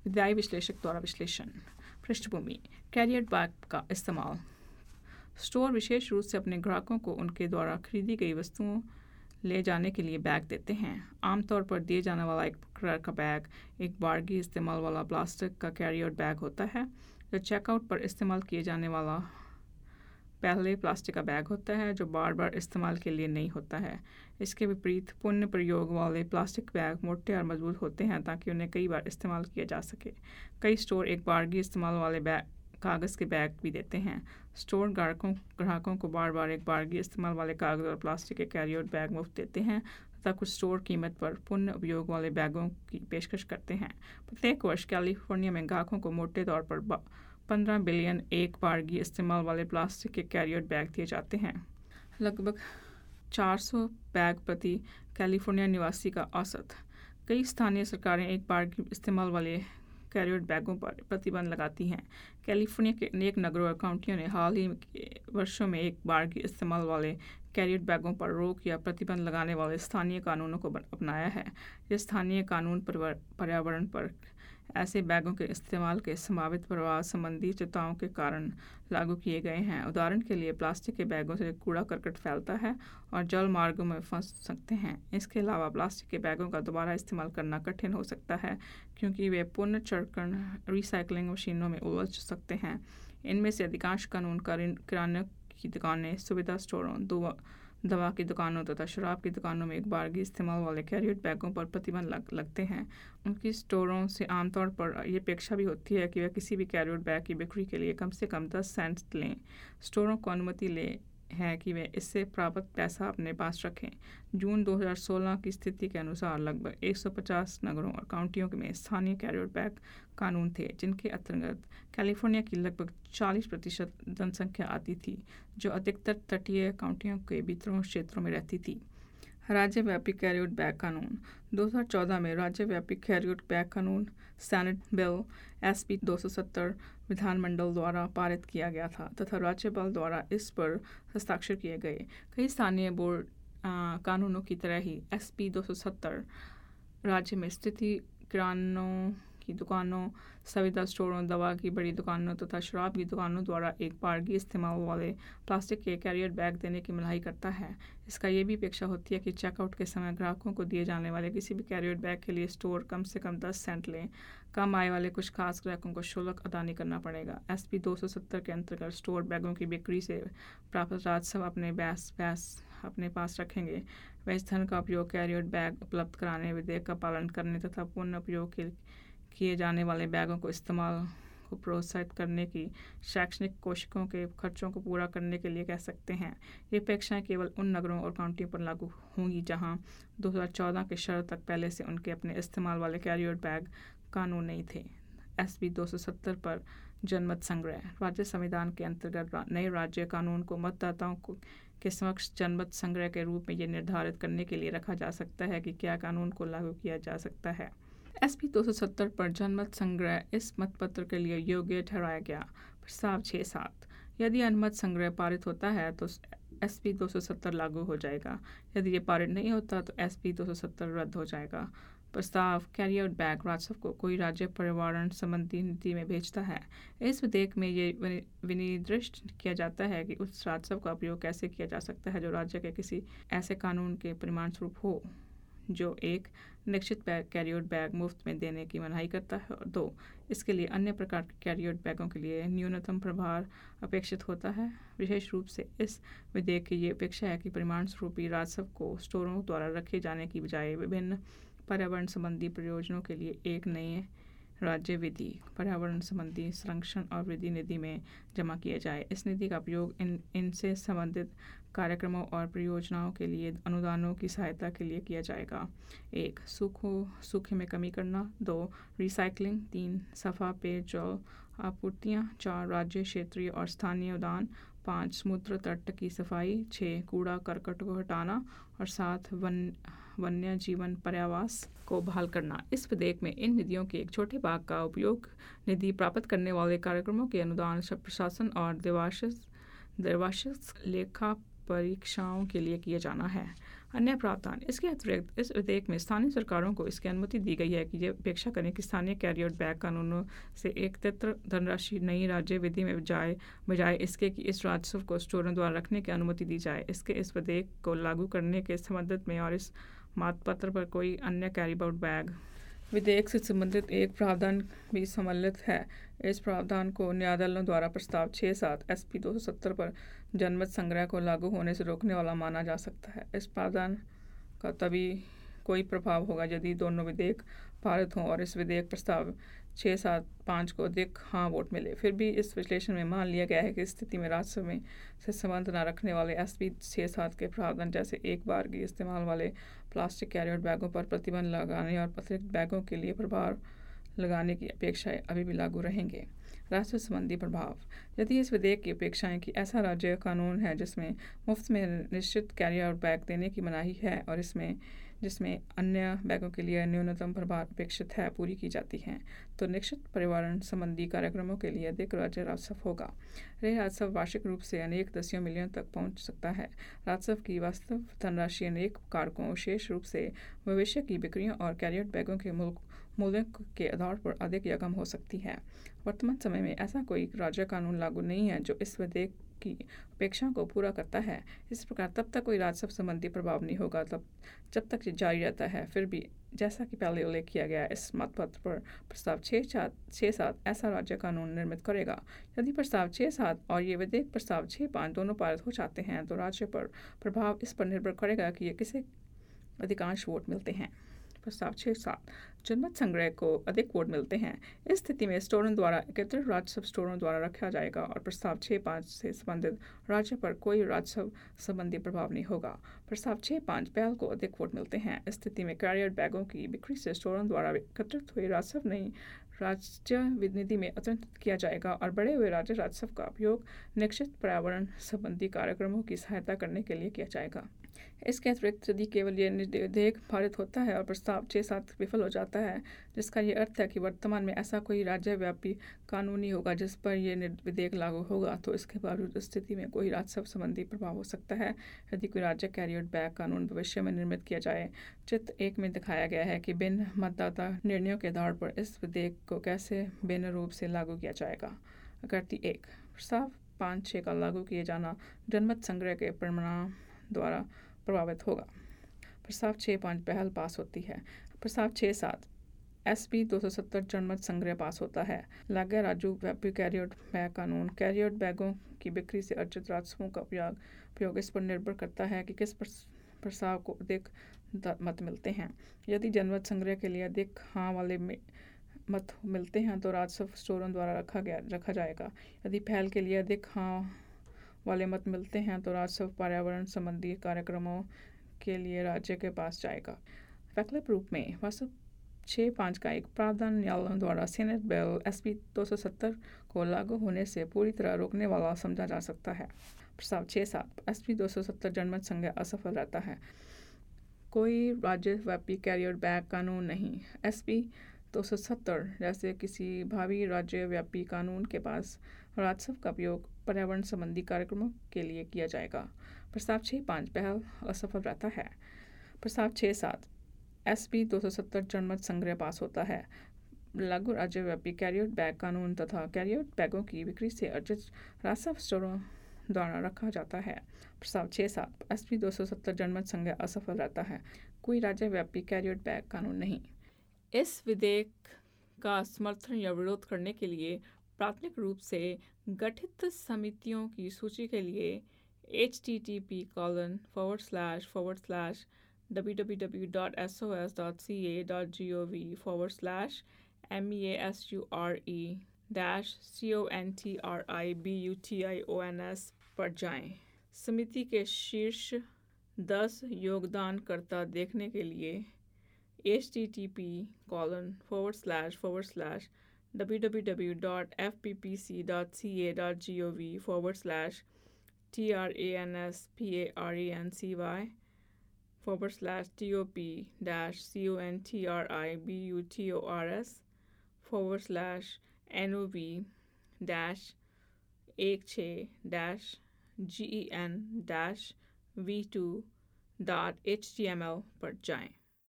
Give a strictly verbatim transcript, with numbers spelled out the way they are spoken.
विधायी विश्लेषक द्वारा विश्लेषण। पृष्ठभूमि, कैरियर बैग का इस्तेमाल। स्टोर विशेष रूप से अपने ग्राहकों को उनके द्वारा खरीदी गई वस्तुओं ले जाने के लिए बैग देते हैं। आमतौर पर दिए जाने वाला एक प्रकार का बैग एक बारगी इस्तेमाल वाला प्लास्टिक का कैरियर बैग होता है, जो चेकआउट पर इस्तेमाल किए जाने वाला पहले प्लास्टिक का बैग होता है, जो बार बार इस्तेमाल के लिए नहीं होता है। इसके विपरीत पुनः प्रयोग वाले प्लास्टिक बैग मोटे और मजबूत होते हैं ताकि उन्हें कई बार इस्तेमाल किया जा सके। कई स्टोर एक बारगी इस्तेमाल वाले बैग कागज़ के बैग भी देते हैं। स्टोर ग्राहकों ग्राहकों को बार बार एक बारगी इस्तेमाल वाले कागज़ और प्लास्टिक के कैरियर बैग मुफ्त देते हैं तथा कुछ स्टोर कीमत पर पुनः उपयोग वाले बैगों की पेशकश करते हैं। प्रत्येक वर्ष कैलिफोर्निया में ग्राहकों को मोटे तौर पर पंद्रह बिलियन एक बारगी इस्तेमाल वाले प्लास्टिक के कैरियर बैग दिए जाते हैं। लगभग चार सौ बैग प्रति कैलिफोर्निया निवासी का औसत। कई स्थानीय सरकारें एक बारगी इस्तेमाल वाले कैरियर बैगों पर प्रतिबंध लगाती हैं। कैलिफोर्निया के अनेक नगरों और काउंटियों ने हाल ही के वर्षों में एक बारगी इस्तेमाल वाले कैरियर बैगों पर रोक या प्रतिबंध लगाने वाले स्थानीय कानूनों को अपनाया है। ये स्थानीय कानून पर्यावरण पर ऐसे बैगों के इस्तेमाल के संभावित प्रभाव संबंधी चिंताओं के कारण लागू किए गए हैं। उदाहरण के लिए, प्लास्टिक के बैगों से कूड़ा करकट फैलता है और जल मार्गों में फंस सकते हैं। इसके अलावा प्लास्टिक के बैगों का दोबारा इस्तेमाल करना कठिन हो सकता है क्योंकि वे पुनर्चक्रण रिसाइकलिंग मशीनों में उलझ सकते हैं। इनमें से अधिकांश कानून किराने की दुकानें, सुविधा स्टोरों, दवा दवा की दुकानों तथा शराब की दुकानों में एक बारगी इस्तेमाल वाले कैरियर बैगों पर प्रतिबंध लग, लगते हैं। उनकी स्टोरों से आमतौर पर यह अपेक्षा भी होती है कि वे किसी भी कैरियर बैग की बिक्री के लिए कम से कम दस सेंट लें। स्टोरों को अनुमति ले है कि वे इससे प्राप्त पैसा अपने पास रखें। जून दो हज़ार सोलह की स्थिति के अनुसार लगभग एक सौ पचास नगरों और काउंटियों में स्थानीय कैरियर बैग कानून थे, जिनके अंतर्गत कैलिफोर्निया की लगभग चालीस प्रतिशत जनसंख्या आती थी, जो अधिकतर तटीय काउंटियों के भीतरों क्षेत्रों में रहती थी। राज्यव्यापी कैरियर बैग कानून। दो हज़ार चौदह में राज्यव्यापी कैरियर बैग कानून सेनेट बिल एस पी दो सौ सत्तर विधानमंडल द्वारा पारित किया गया था तथा राज्यपाल द्वारा इस पर हस्ताक्षर किए गए। कई स्थानीय बोर्ड कानूनों की तरह ही एस पी दो सौ सत्तर राज्य में स्थित किरानों की दुकानों, सुविधा स्टोरों, दवा की बड़ी दुकानों तथा शराब की दुकानों द्वारा एक बारगी इस्तेमाल वाले प्लास्टिक के कैरियर बैग देने की मनाही करता है। इसका ये भी अपेक्षा होती है कि चेकआउट के समय ग्राहकों को दिए जाने वाले किसी भी कैरियर बैग के लिए स्टोर कम से कम दस सेंट लें। कम आय वाले कुछ खास ग्राहकों को शुल्क अदा नहीं करना पड़ेगा। एस पी दो सौ सत्तर के अंतर्गत स्टोर बैगों की बिक्री से प्राप्त राजस्व अपने बैस बैस अपने पास रखेंगे। वह इस धन का उपयोग कैरियर बैग उपलब्ध कराने, विधेयक का पालन करने तथा पुनः उपयोग के किए जाने वाले बैगों को इस्तेमाल को प्रोत्साहित करने की शैक्षणिक कोशिशों के खर्चों को पूरा करने के लिए कह सकते हैं। ये अपेक्षाएं केवल उन नगरों और काउंटियों पर लागू होंगी जहां दो हज़ार चौदह के शरत तक पहले से उनके अपने इस्तेमाल वाले कैरियर बैग कानून नहीं थे। एस पी दो सौ सत्तर पर जनमत संग्रह। राज्य संविधान के अंतर्गत नए राज्य कानून को मतदाताओं को के समक्ष जनमत संग्रह के रूप में ये निर्धारित करने के लिए रखा जा सकता है कि क्या कानून को लागू किया जा सकता है। एस पी दो सौ सत्तर पर जनमत संग्रह इस मतपत्र के लिए योग्य ठहराया गया। प्रस्ताव छः सात। यदि अनुमत संग्रह पारित होता है तो एस पी दो सौ सत्तर लागू हो जाएगा। यदि ये पारित नहीं होता तो एस पी दो सौ सत्तर रद्द हो जाएगा। प्रस्ताव कैरियर बैग राजस्व को कोई राज्य पर्यावरण संबंधी नीति में भेजता है। इस विधेयक में ये विनिर्दिष्ट किया जाता है कि उस राजस्व का उपयोग कैसे किया जा सकता है जो राज्य के किसी ऐसे कानून के परिणाम स्वरूप हो जो एक निश्चित कैरियर बैग मुफ्त में देने की मनाही करता है, और दो, इसके लिए अन्य प्रकार के कैरियर बैगों के लिए न्यूनतम प्रभार अपेक्षित होता है। विशेष रूप से इस विधेयक की ये अपेक्षा है कि परिणाम स्वरूप राजस्व को स्टोरों द्वारा रखे जाने की बजाय विभिन्न पर्यावरण संबंधी प्रयोजनों के लिए एक नए राज्य विधि पर्यावरण संबंधी संरक्षण और वृद्धि निधि में जमा किया जाए। इस निधि का उपयोग इन इनसे संबंधित कार्यक्रमों और परियोजनाओं के लिए अनुदानों की सहायता के लिए किया जाएगा। एक, सूखों सूखे में कमी करना। दो, रिसाइकलिंग। तीन, सफा पेयजल आपूर्तियाँ। चार, राज्य, क्षेत्रीय और स्थानीय उद्यान। पाँच, समुद्र तट की सफाई। छः, कूड़ा करकट को हटाना। और सात, वन वन्य जीवन पर्यावास को बहाल करना। इस विधेयक में इन निधियों के एक छोटे भाग का उपयोग निधि प्राप्त करने वाले कार्यक्रमों के अनुदान, प्रशासन और द्वैवार्षिक द्वैवार्षिक लेखा परीक्षाओं के लिए किया जाना है। अन्य प्रावधान। इसके अतिरिक्त इस विधेयक में स्थानीय सरकारों को इसकी अनुमति दी गई है कि ये अपेक्षा करें कि स्थानीय कैरियर बैग कानूनों से एकत्र धनराशि नई राज्य विधि में जाए बजाय इसके कि इस राजस्व को स्टोरों द्वारा रखने की अनुमति दी जाए। इसके इस विधेयक को लागू करने के संबंध में और इस मतपत्र पर कोई अन्य कैरी बैग विधेयक से संबंधित एक प्रावधान भी सम्मिलित है। इस प्रावधान को न्यायालयों द्वारा प्रस्ताव छः सात एस पी दो सौ सत्तर पर जनमत संग्रह को लागू होने से रोकने वाला माना जा सकता है। इस प्रावधान का तभी कोई प्रभाव होगा यदि दोनों विधेयक पारित हों और इस विधेयक प्रस्ताव छः सात पाँच को अधिक हाँ वोट मिले। फिर भी इस विश्लेषण में मान लिया गया है कि इस स्थिति में राजस्व में से संबंध न रखने वाले एस पी छः सात के प्रावधान जैसे एक बार की इस्तेमाल वाले प्लास्टिक कैरियर बैगों पर प्रतिबंध लगाने और अतिरिक्त बैगों के लिए प्रभाव लगाने की अपेक्षाएं अभी भी लागू रहेंगे। राजस्व संबंधी प्रभाव। यदि इस विधेयक की अपेक्षाएं कि ऐसा राज्य कानून है जिसमें मुफ्त में निश्चित कैरियर बैग देने की मनाही है और इसमें जिसमें अन्य बैगों के लिए न्यूनतम प्रभाव अपेक्षित है पूरी की जाती हैं, तो निश्चित पर्यावरण संबंधी कार्यक्रमों के लिए अधिक राज्य राजस्व होगा। यह राजस्व वार्षिक रूप से अनेक दसियों मिलियन तक पहुंच सकता है। राजस्व की वास्तव धनराशि अनेक कारकों विशेष रूप से भविष्य की बिक्रियों और कैरियर बैगों के मूल्य के आधार पर अधिक या कम हो सकती है। वर्तमान समय में ऐसा कोई राज्य कानून लागू नहीं है जो इस विधेयक की अपेक्षा को पूरा करता है। इस प्रकार तब तक कोई राजस्व संबंधी प्रभाव नहीं होगा तब जब तक ये जारी रहता है। फिर भी जैसा कि पहले उल्लेख किया गया, इस मतपत्र पर प्रस्ताव छः सात छः सात ऐसा राज्य कानून निर्मित करेगा। यदि प्रस्ताव छः सात और ये विधेयक प्रस्ताव छः पाँच दोनों पारित हो जाते हैं तो राज्य पर प्रभाव इस पर निर्भर करेगा कि ये किसे अधिकांश वोट मिलते हैं। प्रस्ताव छः सात जनमत संग्रह को अधिक वोट मिलते हैं। इस स्थिति में स्टोरों द्वारा एकत्रित राजस्व स्टोरों द्वारा रखा जाएगा और प्रस्ताव छः पाँच से संबंधित राज्य पर कोई राजस्व संबंधी प्रभाव नहीं होगा। प्रस्ताव छः पाँच पहल को अधिक वोट मिलते हैं। इस स्थिति में कैरियर बैगों की बिक्री से स्टोरों द्वारा एकत्रित हुए राजस्व नई राज्य निधि में अंतर्निहित किया जाएगा और बढ़े हुए राज्य राजस्व का उपयोग निश्चित पर्यावरण संबंधी कार्यक्रमों की सहायता करने के लिए किया जाएगा। इसके अतिरिक्त यदि केवल ये विधेयक पारित होता है और प्रस्ताव छः सात विफल हो जाता है, जिसका ये अर्थ है कि वर्तमान में ऐसा कोई राज्यव्यापी कानून नहीं होगा जिस पर यह विधेयक लागू होगा, तो इसके बावजूद स्थिति में कोई राजस्व संबंधी प्रभाव हो सकता है यदि कोई राज्य कैरियर बैग कानून भविष्य में निर्मित किया जाए। चित्र एक में दिखाया गया है कि भिन्न मतदाता निर्णयों के आधार पर इस विधेयक को कैसे भिन्न रूप से लागू किया जाएगा। आकृति एक प्रस्ताव पाँच छः का लागू किए जाना जनमत संग्रह के परिणाम द्वारा प्रभावित होगा। प्रस्ताव छः पाँच पहल पास होती है। प्रस्ताव छः सात एस पी दो सौ सत्तर जनमत संग्रह पास होता है। लागू राज्य व्यापी कैरियर बैग कानून कैरियर बैगों की बिक्री से अर्जित राजस्वों का उपयोग उपयोग इस पर निर्भर करता है कि किस प्रस्ताव को अधिक मत मिलते हैं। यदि जनमत संग्रह के लिए अधिक हाँ वाले मत मिलते हैं तो राजस्व स्टोरों द्वारा रखा गया रखा जाएगा। यदि पहल के लिए अधिक हाँ वाले मत मिलते हैं तो राजस्व पर्यावरण संबंधी कार्यक्रमों के लिए राज्य के पास जाएगा। वैकल्पिक रूप में वास्तव छः पाँच का एक प्रावधान न्यायालयों द्वारा सीनेट बिल एस पी दो सौ सत्तर को लागू होने से पूरी तरह रोकने वाला समझा जा सकता है। प्रस्ताव छः सात एस पी दो सौ सत्तर जनमत संग्रह असफल रहता है। कोई राज्यव्यापी कैरियर बैग कानून नहीं। एस पी दो सौ सत्तर जैसे किसी भावी राज्यव्यापी कानून के पास राजस्व का उपयोग पर्यावरण संबंधी कार्यक्रमों के लिए किया जाएगा। प्रस्ताव छः पाँच पहल असफल रहता है। प्रस्ताव छः सात एस पी दो सौ सत्तर जनमत संग्रह पास होता है। लागू राज्यव्यापी कैरियर बैग कानून तथा कैरियर बैगों की बिक्री से अर्जित राजस्व स्टोरों द्वारा रखा जाता है। प्रस्ताव छः सात एस पी दो सौ सत्तर जनमत संग्रह असफल रहता है। कोई राज्यव्यापी कैरियर बैग कानून नहीं। इस विधेयक का समर्थन या विरोध करने के लिए प्राथमिक रूप से गठित समितियों की सूची के लिए H T T P colon forward slash forward slash W W W dot S O S dot C A dot G O V forward slash M E A S U R E dash C O N T R I B U T I O N S पर जाएं। समिति के शीर्ष दस योगदानकर्ता देखने के लिए H T T P colon forward slash forward slash W W W dot F P P C dot C A dot G O V forward slash T R A N S P A R E N C Y forward slash T O P dash C O N T R I B U T O R S forward slash N O V dash एक छः dash जी ई N dash V two dot H T M L पर जाएं।